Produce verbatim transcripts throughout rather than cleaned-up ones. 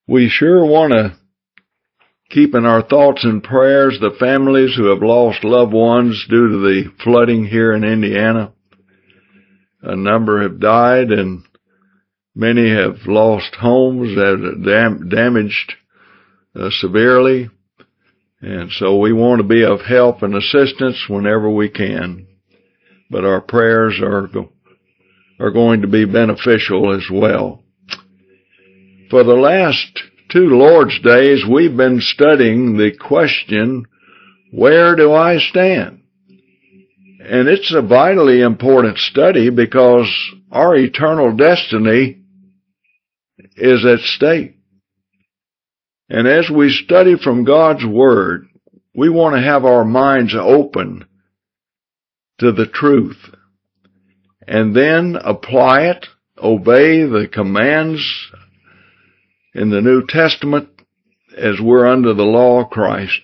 We sure want to keep in our thoughts and prayers the families who have lost loved ones due to the flooding here in Indiana. A number have died and many have lost homes that are damaged uh, severely. And so we want to be of help and assistance whenever we can. But our prayers are, are going to be beneficial as well. For the last two Lord's Days, we've been studying the question, where do I stand? And it's a vitally important study because our eternal destiny is at stake. And as we study from God's Word, we want to have our minds open to the truth and then apply it, obey the commands in the New Testament as we're under the law of Christ.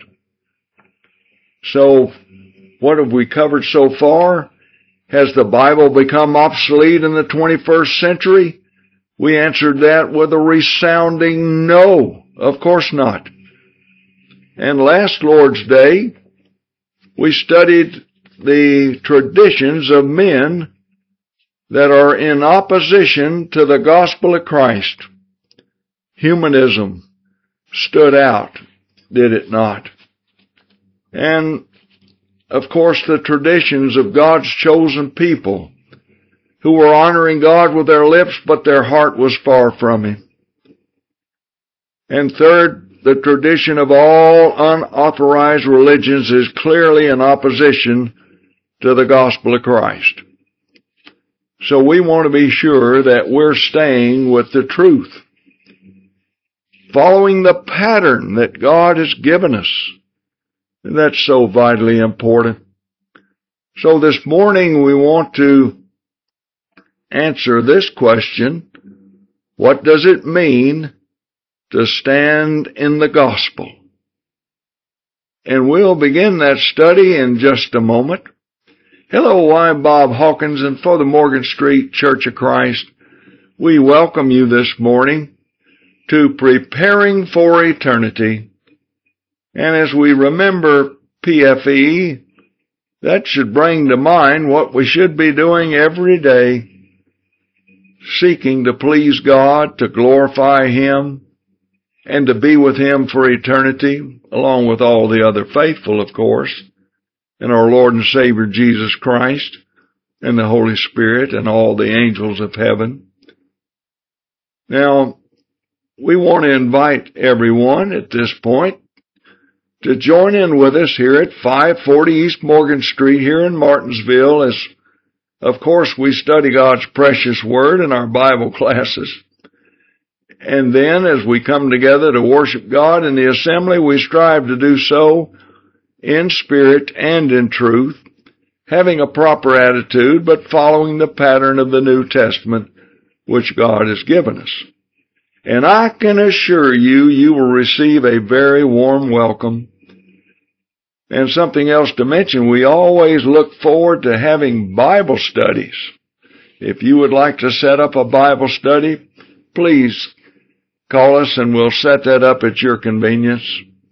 So, what have we covered so far? Has the Bible become obsolete in the twenty-first century? We answered that with a resounding no. Of course not. And last Lord's Day, we studied the traditions of men that are in opposition to the gospel of Christ. Humanism stood out, did it not? And, of course, the traditions of God's chosen people who were honoring God with their lips, but their heart was far from Him. And third, the tradition of all unauthorized religions is clearly in opposition to the gospel of Christ. So we want to be sure that we're staying with the truth, following the pattern that God has given us. And that's so vitally important. So this morning we want to answer this question: what does it mean to stand in the gospel? And we'll begin that study in just a moment. Hello, I'm Bob Hawkins, and for the Morgan Street Church of Christ, we welcome you this morning to Preparing for Eternity. And as we remember P F E, that should bring to mind what we should be doing every day, seeking to please God, to glorify Him, and to be with Him for eternity, along with all the other faithful, of course, and our Lord and Savior Jesus Christ, and the Holy Spirit, and all the angels of heaven. Now, we want to invite everyone at this point to join in with us here at five forty East Morgan Street here in Martinsville as, of course, we study God's precious Word in our Bible classes. And then, as we come together to worship God in the assembly, we strive to do so in spirit and in truth, having a proper attitude, but following the pattern of the New Testament which God has given us. And I can assure you, you will receive a very warm welcome. And something else to mention, we always look forward to having Bible studies. If you would like to set up a Bible study, please call us and we'll set that up at your convenience.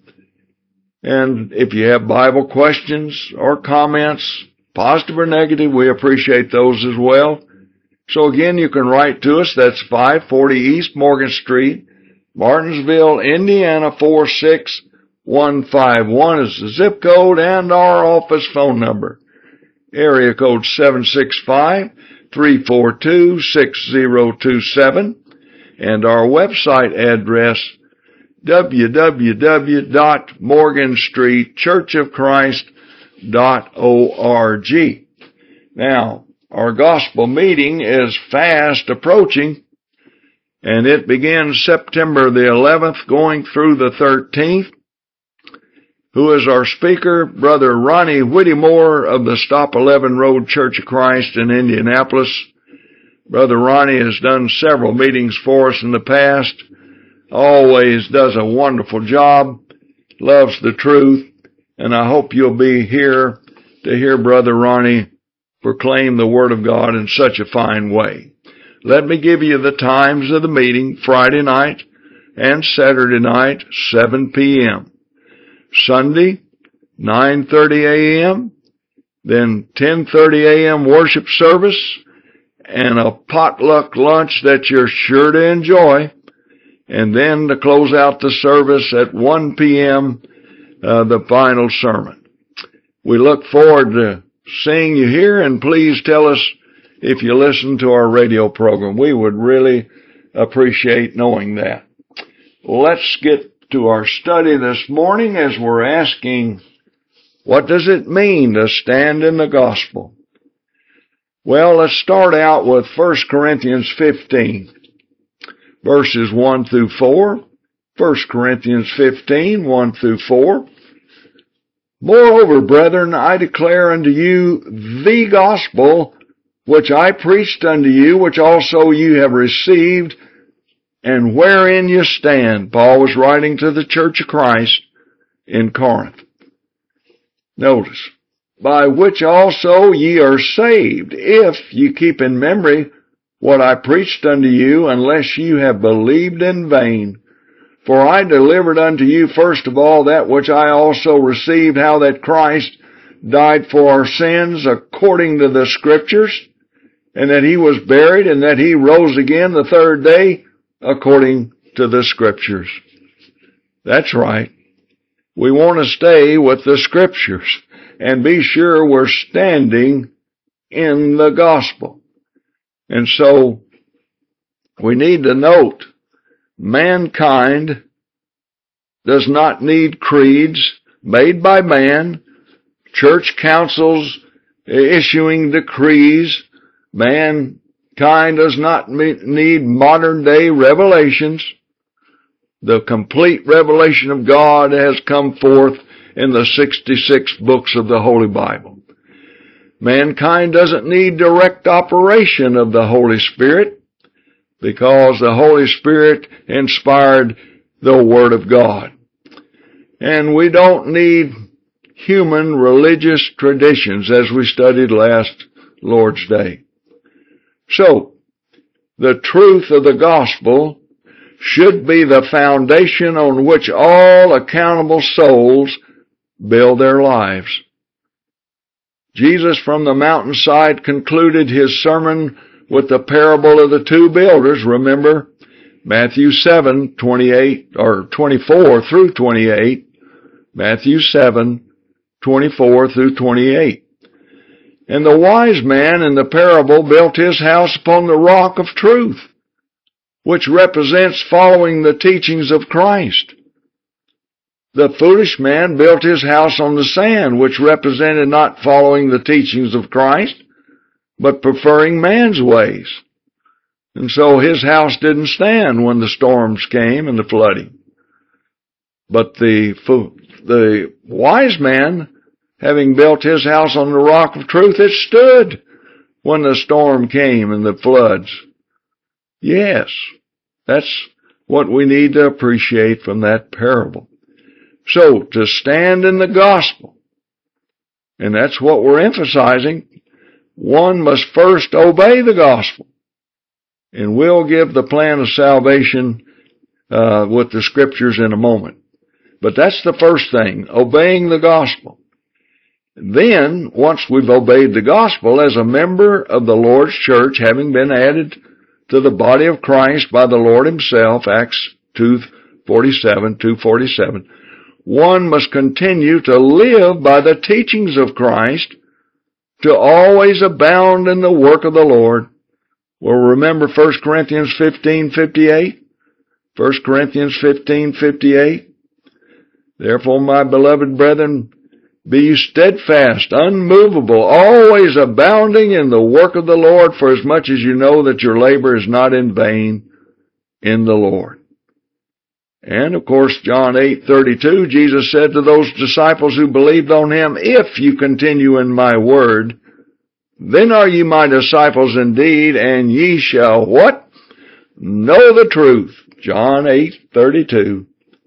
And if you have Bible questions or comments, positive or negative, we appreciate those as well. So again, you can write to us. That's five forty East Morgan Street, Martinsville, Indiana four six one five one is the zip code, and our office phone number, area code seven six five, three four two, six zero two seven, and our website address, w w w dot morgan street church of christ dot org. Now, our gospel meeting is fast approaching, and it begins September the eleventh going through the thirteenth. Who is our speaker? Brother Ronnie Whittemore of the Stop eleven Road Church of Christ in Indianapolis. Brother Ronnie has done several meetings for us in the past, always does a wonderful job, loves the truth, and I hope you'll be here to hear Brother Ronnie proclaim the Word of God in such a fine way. Let me give you the times of the meeting. Friday night and Saturday night, seven p.m. Sunday, nine thirty a.m., then ten thirty a.m. worship service, and a potluck lunch that you're sure to enjoy. And then to close out the service at one p.m., uh, the final sermon. We look forward to seeing you here, and please tell us if you listen to our radio program. We would really appreciate knowing that. Let's get to our study this morning as we're asking, what does it mean to stand in the gospel? Well, let's start out with First Corinthians fifteen, verses one through four. First Corinthians fifteen, one through four. Moreover, brethren, I declare unto you the gospel which I preached unto you, which also you have received, and wherein you stand. Paul was writing to the church of Christ in Corinth. Notice, by which also ye are saved, if you keep in memory what I preached unto you, unless you have believed in vain. For I delivered unto you first of all that which I also received, how that Christ died for our sins according to the Scriptures, and that he was buried, and that he rose again the third day according to the Scriptures. That's right. We want to stay with the Scriptures and be sure we're standing in the gospel. And so we need to note, mankind does not need creeds made by man, church councils issuing decrees. Mankind does not need modern day revelations. The complete revelation of God has come forth in the sixty-six books of the Holy Bible. Mankind doesn't need direct operation of the Holy Spirit, because the Holy Spirit inspired the Word of God. And we don't need human religious traditions, as we studied last Lord's Day. So, the truth of the gospel should be the foundation on which all accountable souls build their lives. Jesus from the mountainside concluded his sermon with the parable of the two builders. Remember, Matthew seven, twenty-eight, or twenty-four through twenty-eight. Matthew seven, twenty-four through twenty-eight. And the wise man in the parable built his house upon the rock of truth, which represents following the teachings of Christ. The foolish man built his house on the sand, which represented not following the teachings of Christ, but preferring man's ways. And so his house didn't stand when the storms came and the flooding. But the, the wise man, having built his house on the rock of truth, it stood when the storm came and the floods. Yes, that's what we need to appreciate from that parable. So, to stand in the gospel, and that's what we're emphasizing, one must first obey the gospel. And we'll give the plan of salvation uh, with the Scriptures in a moment. But that's the first thing, obeying the gospel. Then, once we've obeyed the gospel, as a member of the Lord's church, having been added to the body of Christ by the Lord himself, Acts two forty-seven, two forty-seven, one must continue to live by the teachings of Christ, to always abound in the work of the Lord. Well, remember First Corinthians fifteen fifty-eight? First Corinthians fifteen fifty-eight. Therefore, my beloved brethren, be you steadfast, unmovable, always abounding in the work of the Lord, for as much as you know that your labor is not in vain in the Lord. And, of course, John eight thirty-two, Jesus said to those disciples who believed on him, if you continue in my word, then are ye my disciples indeed, and ye shall what? Know the truth. John eight thirty-two.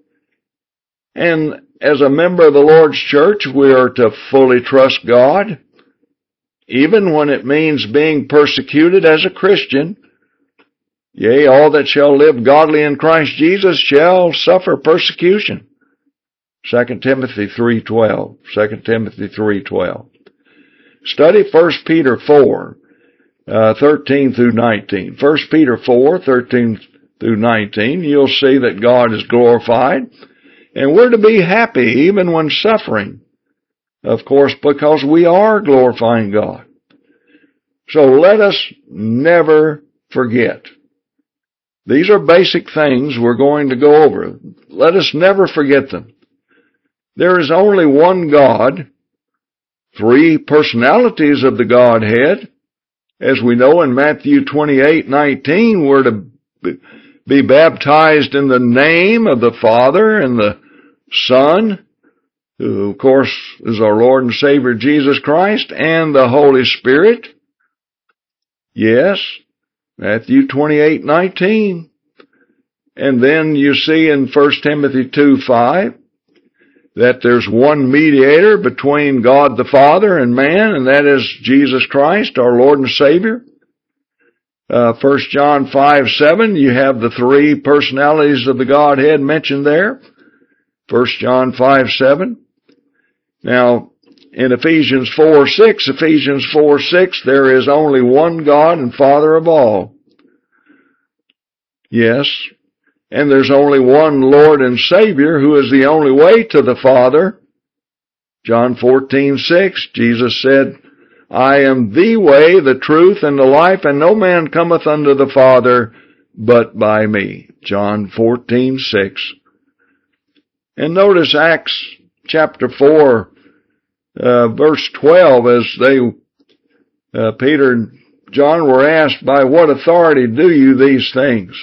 And as a member of the Lord's church, we are to fully trust God, even when it means being persecuted as a Christian. Yea, all that shall live godly in Christ Jesus shall suffer persecution. Second Timothy three twelve. Second Timothy three twelve. Study First Peter four, uh, thirteen through nineteen. First Peter four, thirteen through nineteen. You'll see that God is glorified, and we're to be happy even when suffering. Of course, because we are glorifying God. So let us never forget. These are basic things we're going to go over. Let us never forget them. There is only one God, three personalities of the Godhead. As we know in Matthew twenty-eight nineteen, we're to be baptized in the name of the Father and the Son, who of course is our Lord and Savior Jesus Christ, and the Holy Spirit. Yes, Matthew twenty-eight nineteen. And then you see in First Timothy two five that there's one mediator between God the Father and man, and that is Jesus Christ, our Lord and Savior. Uh, First John five seven, you have the three personalities of the Godhead mentioned there. First John five seven. Now, in Ephesians four six, Ephesians four six, there is only one God and Father of all. Yes, and there's only one Lord and Savior who is the only way to the Father. John fourteen six, Jesus said, I am the way, the truth, and the life, and no man cometh unto the Father but by me. John fourteen six. And notice Acts chapter four, Uh, verse twelve, as they, uh, Peter and John were asked, by what authority do you these things?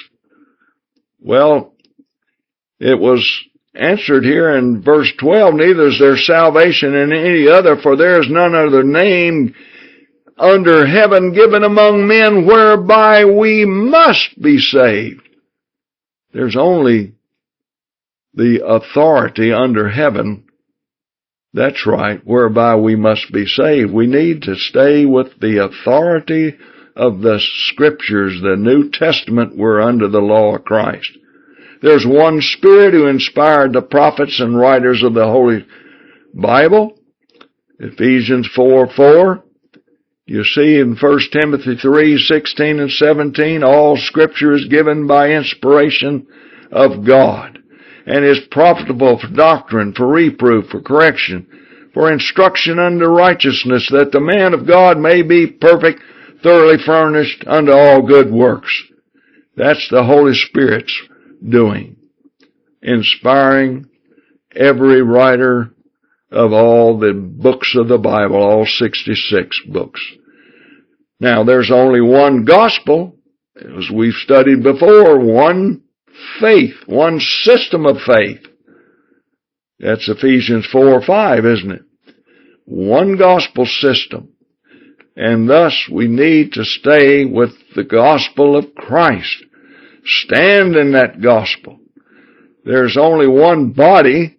Well, it was answered here in verse twelve, neither is there salvation in any other, for there is none other name under heaven given among men whereby we must be saved. There's only the authority under heaven. That's right, whereby we must be saved. We need to stay with the authority of the Scriptures, the New Testament. We're under the law of Christ. There's one Spirit who inspired the prophets and writers of the Holy Bible. Ephesians four four. You see in First Timothy three sixteen and seventeen, all Scripture is given by inspiration of God, and is profitable for doctrine, for reproof, for correction, for instruction unto righteousness, that the man of God may be perfect, thoroughly furnished unto all good works. That's the Holy Spirit's doing, inspiring every writer of all the books of the Bible, all sixty-six books. Now, there's only one gospel, as we've studied before, one faith, one system of faith. That's Ephesians four five, isn't it? One gospel system. And thus we need to stay with the gospel of Christ. Stand in that gospel. There's only one body,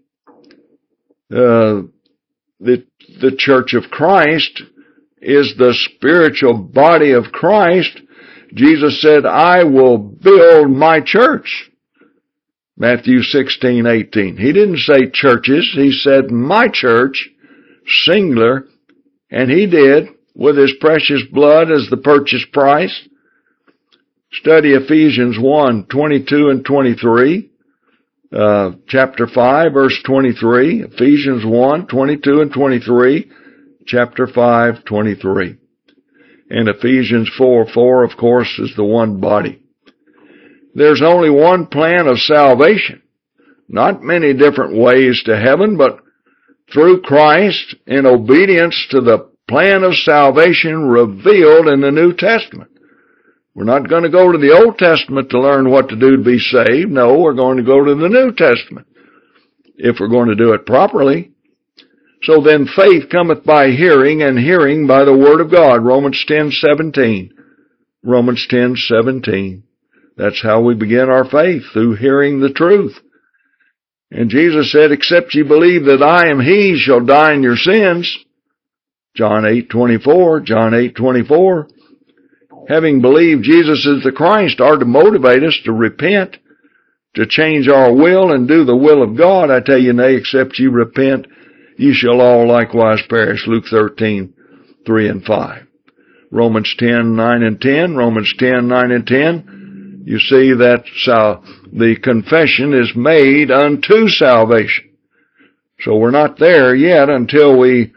uh, the, the church of Christ is the spiritual body of Christ. Jesus said, I will build my church. Matthew sixteen eighteen. He didn't say churches. He said my church, singular, and he did with his precious blood as the purchase price. Study Ephesians one twenty-two and twenty-three. Uh, chapter five, verse twenty-three. Ephesians one twenty-two and twenty-three. Chapter five, twenty-three. And Ephesians four four, of course, is the one body. There's only one plan of salvation. Not many different ways to heaven, but through Christ in obedience to the plan of salvation revealed in the New Testament. We're not going to go to the Old Testament to learn what to do to be saved. No, we're going to go to the New Testament if we're going to do it properly. So then faith cometh by hearing, and hearing by the Word of God. Romans ten seventeen. Romans ten seventeen. That's how we begin our faith, through hearing the truth. And Jesus said, except ye believe that I am He, shall die in your sins. John eight twenty-four. John eight twenty-four. having believed Jesus is the Christ, are to motivate us to repent, to change our will and do the will of God. I tell you, nay, except you repent, ye shall all likewise perish. Luke thirteen, three and five. Romans ten, nine and ten. Romans ten, nine and ten. You see that uh, the confession is made unto salvation. So we're not there yet until we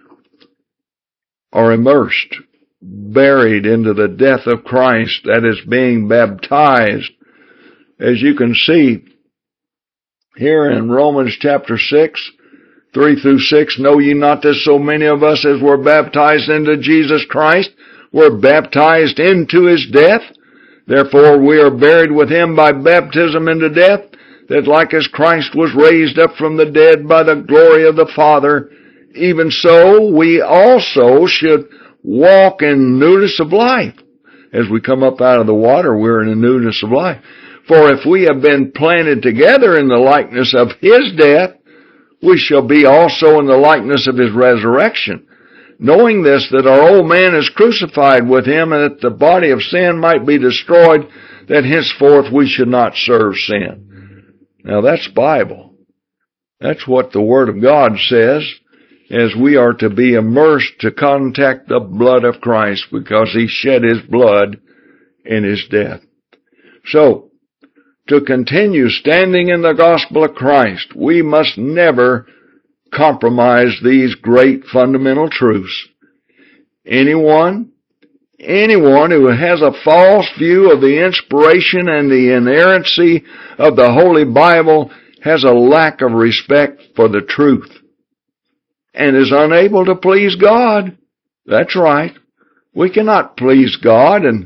are immersed, buried into the death of Christ, that is, being baptized. As you can see here in Romans chapter six, three through six, know ye not that so many of us as were baptized into Jesus Christ were baptized into his death? Therefore we are buried with him by baptism into death, that like as Christ was raised up from the dead by the glory of the Father, even so we also should walk in newness of life. As we come up out of the water, we're in a newness of life. For if we have been planted together in the likeness of his death, we shall be also in the likeness of his resurrection. Knowing this, that our old man is crucified with him, and that the body of sin might be destroyed, that henceforth we should not serve sin. Now that's Bible. That's what the Word of God says, as we are to be immersed to contact the blood of Christ, because he shed his blood in his death. So, to continue standing in the gospel of Christ, we must never compromise these great fundamental truths. Anyone, anyone who has a false view of the inspiration and the inerrancy of the Holy Bible has a lack of respect for the truth and is unable to please God. That's right. We cannot please God and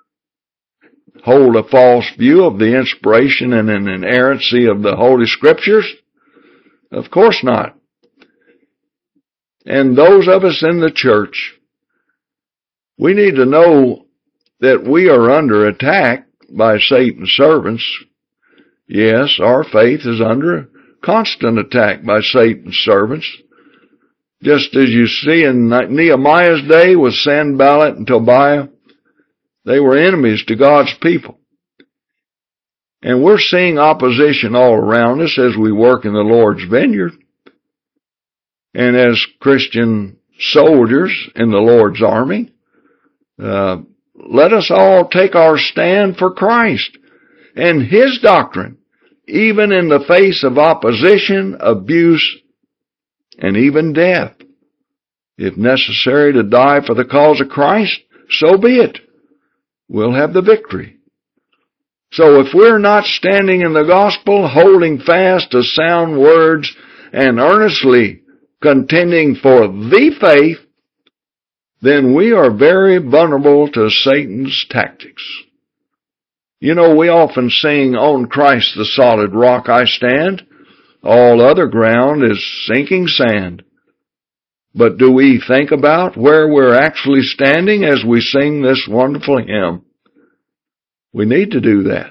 hold a false view of the inspiration and an inerrancy of the Holy Scriptures? Of course not. And those of us in the church, we need to know that we are under attack by Satan's servants. Yes, our faith is under constant attack by Satan's servants. Just as you see in Nehemiah's day with Sanballat and Tobiah, they were enemies to God's people. And we're seeing opposition all around us as we work in the Lord's vineyard. And as Christian soldiers in the Lord's army, uh, let us all take our stand for Christ and his doctrine, even in the face of opposition, abuse, and even death. If necessary to die for the cause of Christ, so be it. We'll have the victory. So if we're not standing in the gospel, holding fast to sound words, and earnestly contending for the faith, then we are very vulnerable to Satan's tactics. You know, we often sing, "On Christ the solid rock I stand, all other ground is sinking sand." But do we think about where we're actually standing as we sing this wonderful hymn? We need to do that.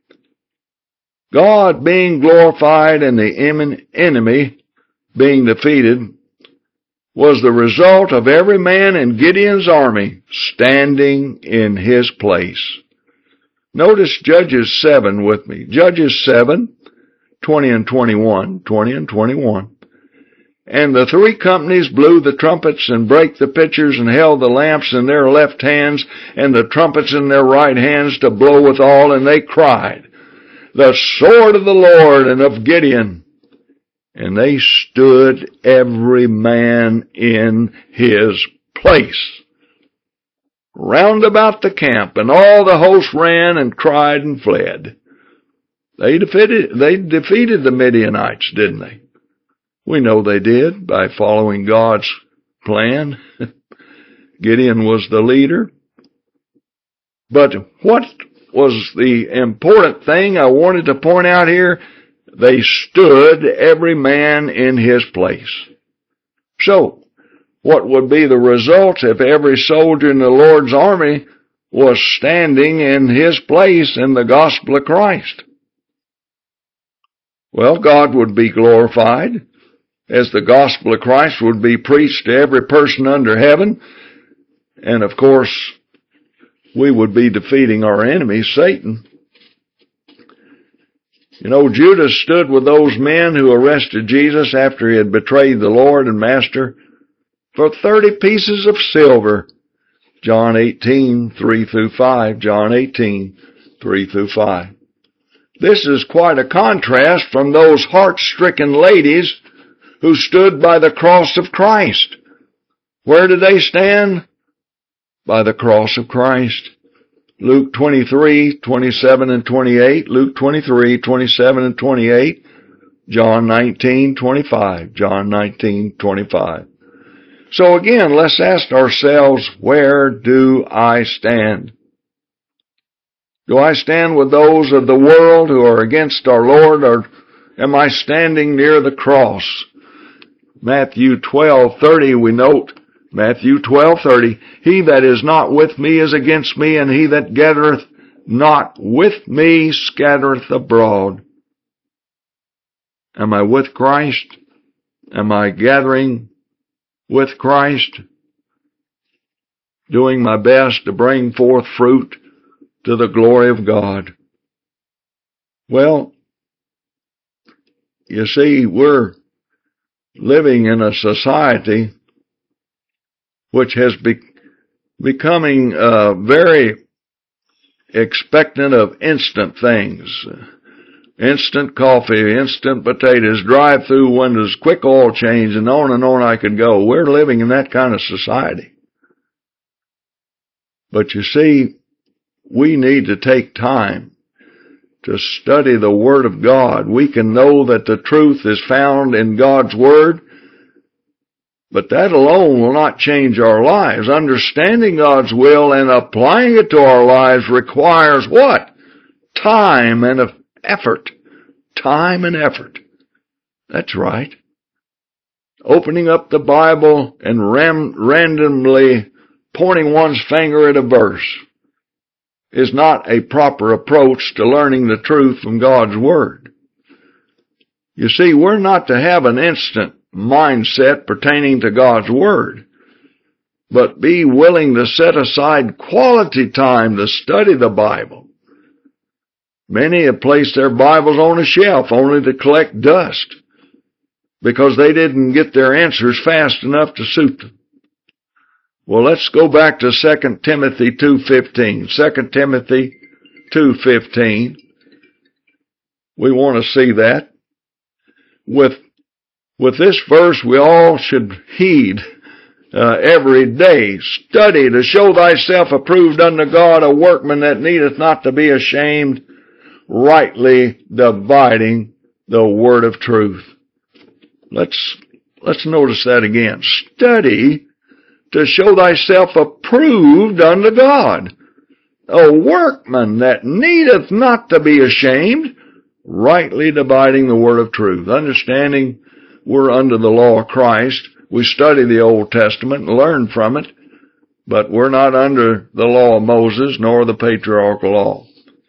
God being glorified and the enemy being defeated was the result of every man in Gideon's army standing in his place. Notice Judges seven with me. Judges seven, twenty and twenty-one, twenty and twenty-one. And the three companies blew the trumpets and brake the pitchers and held the lamps in their left hands and the trumpets in their right hands to blow withal, and they cried, "The sword of the Lord and of Gideon." And they stood every man in his place round about the camp, and all the host ran and cried and fled. They defeated, they defeated the Midianites, didn't they? We know they did by following God's plan. Gideon was the leader. But what was the important thing I wanted to point out here? They stood every man in his place. So, what would be the result if every soldier in the Lord's army was standing in his place in the gospel of Christ? Well, God would be glorified, as the gospel of Christ would be preached to every person under heaven. And of course, we would be defeating our enemy, Satan. You know, Judas stood with those men who arrested Jesus after he had betrayed the Lord and Master for thirty pieces of silver. John eighteen, three through five. John eighteen, three through five. This is quite a contrast from those heart-stricken ladies who stood by the cross of Christ. Where did they stand? By the cross of Christ. Luke twenty-three, twenty-seven and twenty-eight. Luke twenty-three, twenty-seven and twenty-eight. John nineteen, twenty-five. John nineteen, twenty-five. So again, let's ask ourselves, where do I stand? Do I stand with those of the world who are against our Lord, or am I standing near the cross? Matthew twelve thirty, we note, Matthew twelve thirty, he that is not with me is against me, and he that gathereth not with me scattereth abroad. Am I with Christ? Am I gathering with Christ? Doing my best to bring forth fruit to the glory of God? Well, you see, we're living in a society which has be, becoming uh, very expectant of instant things. Instant coffee, instant potatoes, drive-through windows, quick oil change, and on and on I could go. We're living in that kind of society. But you see, we need to take time to study the Word of God. We can know that the truth is found in God's Word, but that alone will not change our lives. Understanding God's will and applying it to our lives requires what? Time and effort. Time and effort. That's right. Opening up the Bible and ram- randomly pointing one's finger at a verse is not a proper approach to learning the truth from God's Word. You see, we're not to have an instant mindset pertaining to God's Word, but be willing to set aside quality time to study the Bible. Many have placed their Bibles on a shelf only to collect dust because they didn't get their answers fast enough to suit them. Well, let's go back to Second Timothy two fifteen. Second Timothy two fifteen. We want to see that. With, with this verse, we all should heed uh, every day. Study to show thyself approved unto God, a workman that needeth not to be ashamed, rightly dividing the word of truth. Let's, let's notice that again. Study to show thyself approved unto God, a workman that needeth not to be ashamed, rightly dividing the word of truth. Understanding we're under the law of Christ. We study the Old Testament and learn from it, but we're not under the law of Moses nor the patriarchal law.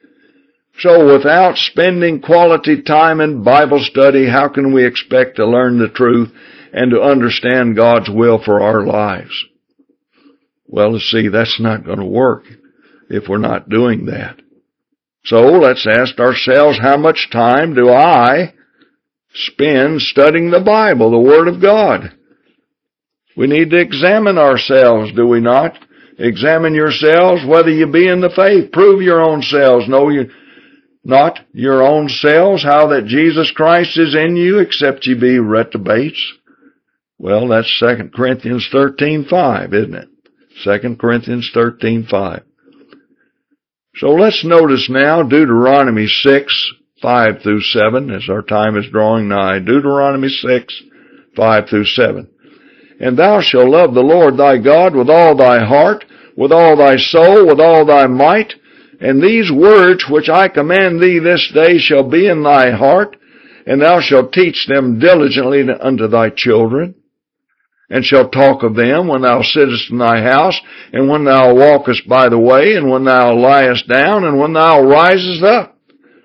So without spending quality time in Bible study, how can we expect to learn the truth and to understand God's will for our lives? Well, let's see, that's not going to work if we're not doing that. So let's ask ourselves, how much time do I spend studying the Bible, the Word of God? We need to examine ourselves, do we not? Examine yourselves whether you be in the faith. Prove your own selves. Know you not your own selves, how that Jesus Christ is in you, except ye be reprobates. Well, that's Second Corinthians thirteen five, isn't it? Second Corinthians thirteen five. So let's notice now Deuteronomy six, five through seven, as our time is drawing nigh. Deuteronomy six, five through seven. And thou shalt love the Lord thy God with all thy heart, with all thy soul, with all thy might. And these words which I command thee this day shall be in thy heart, and thou shalt teach them diligently unto thy children, and shalt talk of them when thou sittest in thy house, and when thou walkest by the way, and when thou liest down, and when thou risest up.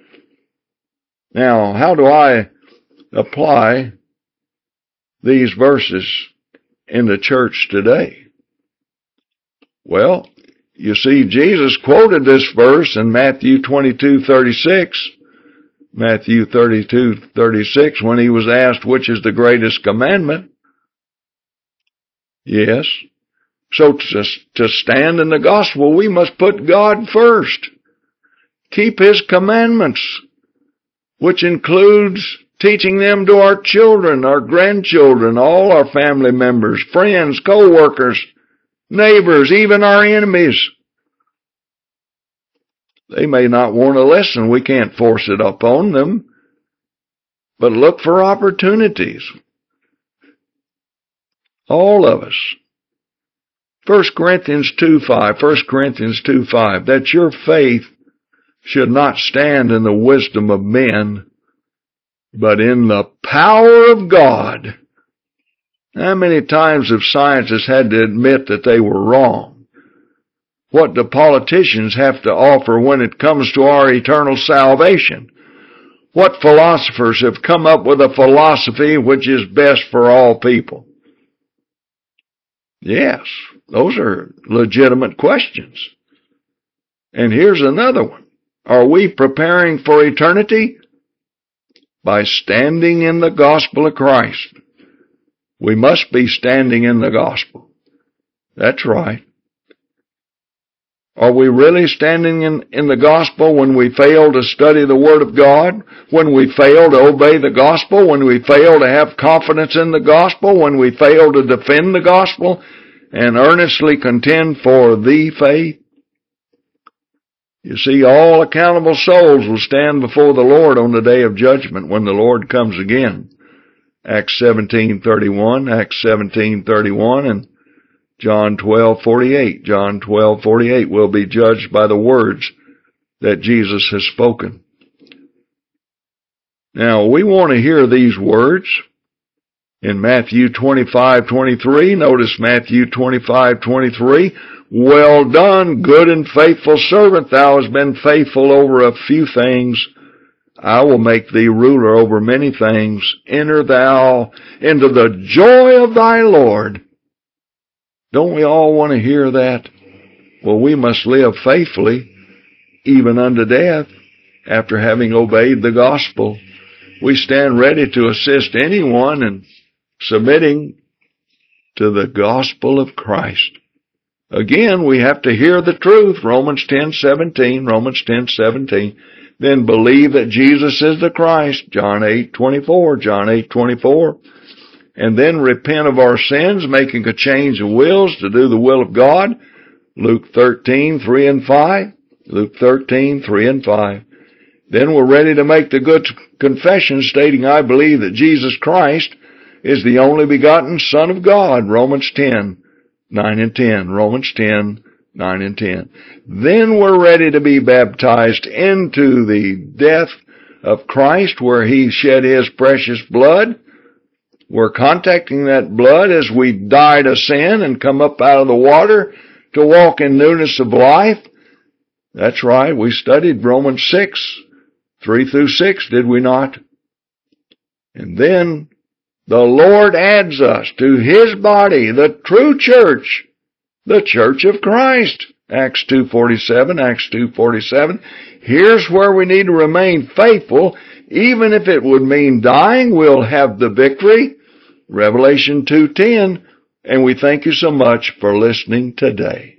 Now, how do I apply these verses in the church today? Well, You see, Jesus quoted this verse in Matthew twenty-two thirty-six. Matthew thirty-two thirty-six, when he was asked which is the greatest commandment. Yes. So to, to stand in the gospel, we must put God first. Keep His commandments, which includes teaching them to our children, our grandchildren, all our family members, friends, co-workers, neighbors, even our enemies. They may not want to listen. We can't force it upon them. But look for opportunities. All of us. First Corinthians two five, First Corinthians two five, that your faith should not stand in the wisdom of men, but in the power of God. How many times have scientists had to admit that they were wrong? What do politicians have to offer when it comes to our eternal salvation? What philosophers have come up with a philosophy which is best for all people? Yes, those are legitimate questions. And here's another one. Are we preparing for eternity? By standing in the gospel of Christ. We must be standing in the gospel. That's right. Are we really standing in, in the gospel when we fail to study the Word of God? When we fail to obey the gospel? When we fail to have confidence in the gospel? When we fail to defend the gospel and earnestly contend for the faith? You see, all accountable souls will stand before the Lord on the day of judgment when the Lord comes again. Acts seventeen thirty-one, Acts seventeen thirty-one, and John twelve forty-eight. John twelve forty-eight will be judged by the words that Jesus has spoken. Now, we want to hear these words in Matthew twenty-five twenty-three. Notice Matthew twenty-five twenty-three. Well done, good and faithful servant. Thou hast been faithful over a few things. I will make thee ruler over many things. Enter thou into the joy of thy Lord. Don't we all want to hear that? Well, we must live faithfully, even unto death, after having obeyed the gospel. We stand ready to assist anyone in submitting to the gospel of Christ. Again, we have to hear the truth. Romans ten seventeen, Romans ten seventeen. Then believe that Jesus is the Christ. John eight twenty-four, John eight twenty-four. And then repent of our sins, making a change of wills to do the will of God. Luke thirteen three and five. Luke thirteen three and five. Then we're ready to make the good confession stating, I believe that Jesus Christ is the only begotten Son of God. Romans ten nine and ten. Romans ten nine and ten. Then we're ready to be baptized into the death of Christ where He shed His precious blood. We're contacting that blood as we die to sin and come up out of the water to walk in newness of life. That's right, we studied Romans six, three through six, did we not? And then the Lord adds us to His body, the true church, the church of Christ. Acts two forty-seven, Acts two forty-seven. Here's where we need to remain faithful. Even if it would mean dying, we'll have the victory. Revelation two ten. And we thank you so much for listening today.